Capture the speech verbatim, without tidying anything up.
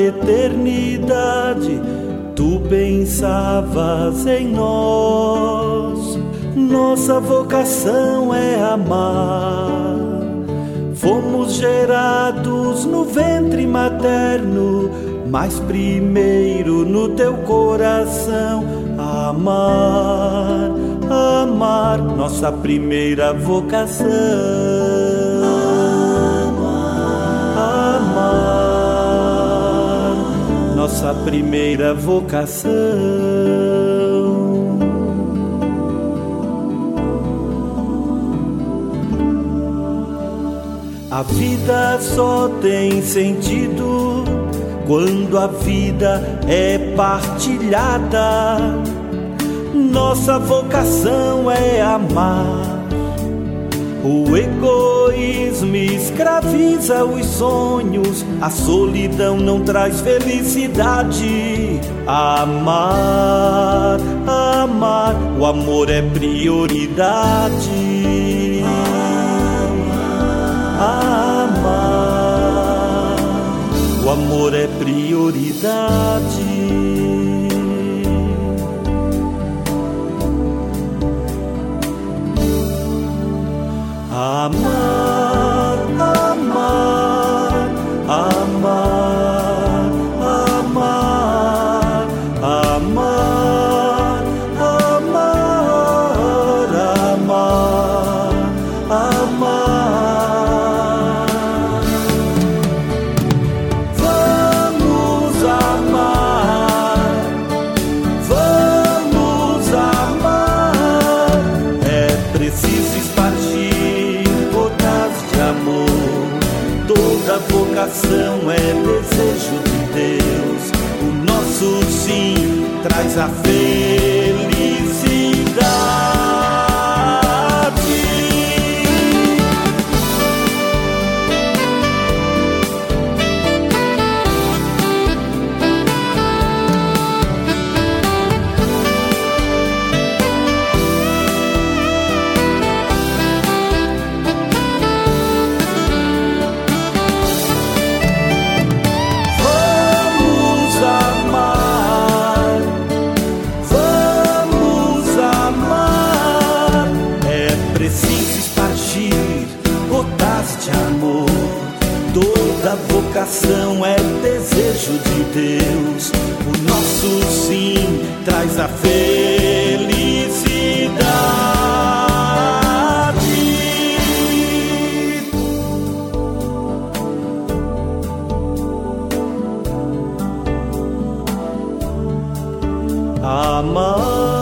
eternidade, tu pensavas em nós. Nossa vocação é amar. Fomos gerados no ventre materno, mas primeiro no teu coração. Amar, amar, nossa primeira vocação. Amar, amar, nossa primeira vocação. A vida só tem sentido quando a vida é partilhada. Nossa vocação é amar. O egoísmo escraviza os sonhos, a solidão não traz felicidade. Amar, amar, o amor é prioridade. Amar, o amor é prioridade. Amar, amar, amar, amar, amar, amar, amar, amar. Vamos amar, vamos amar. É preciso espargir gotas de amor. Toda vocação é desejo de Deus. O nosso sim traz a felicidade. Toda vocação é desejo de Deus. O nosso sim traz a felicidade. Amar.